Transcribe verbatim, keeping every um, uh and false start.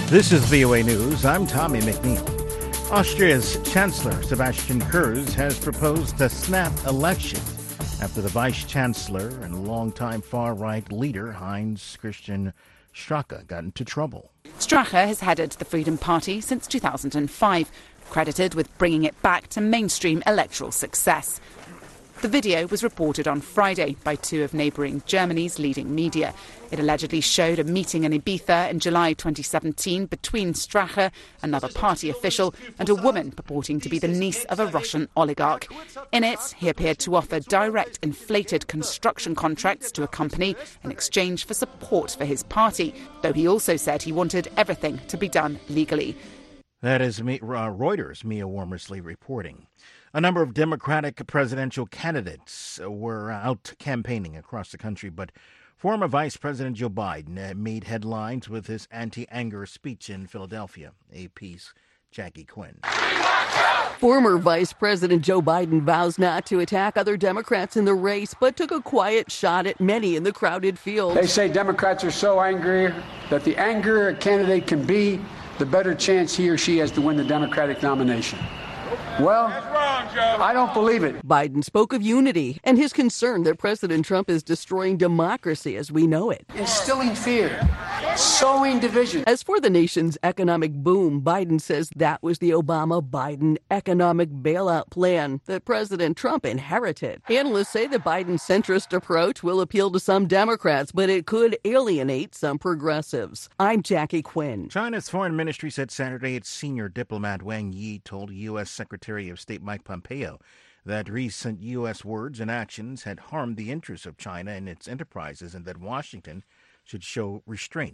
This is V O A News. I'm Tommy McNeil. Austria's Chancellor Sebastian Kurz has proposed a snap election after the Vice Chancellor and longtime far-right leader Heinz Christian Strache got into trouble. Strache has headed the Freedom Party since two thousand five, credited with bringing it back to mainstream electoral success. The video was reported on Friday by two of neighbouring Germany's leading media. It allegedly showed a meeting in Ibiza in July twenty seventeen between Strache, another party official, and a woman purporting to be the niece of a Russian oligarch. In it, he appeared to offer direct inflated construction contracts to a company in exchange for support for his party, though he also said he wanted everything to be done legally. That is me, uh, Reuters' Mia Wormersley reporting. A number of Democratic presidential candidates were out campaigning across the country, but former Vice President Joe Biden made headlines with his anti-anger speech in Philadelphia. A P's Jackie Quinn. Former Vice President Joe Biden vows not to attack other Democrats in the race, but took a quiet shot at many in the crowded field. They say Democrats are so angry that the angrier a candidate can be, the better chance he or she has to win the Democratic nomination. Well, wrong, I don't believe it. Biden spoke of unity and his concern that President Trump is destroying democracy as we know it. Instilling fear, sowing division. As for the nation's economic boom, Biden says that was the Obama-Biden economic bailout plan that President Trump inherited. Analysts say the Biden centrist approach will appeal to some Democrats, but it could alienate some progressives. I'm Jackie Quinn. China's foreign ministry said Saturday its senior diplomat Wang Yi told U S. Secretary of State Mike Pompeo that recent U S words and actions had harmed the interests of China and its enterprises and that Washington should show restraint.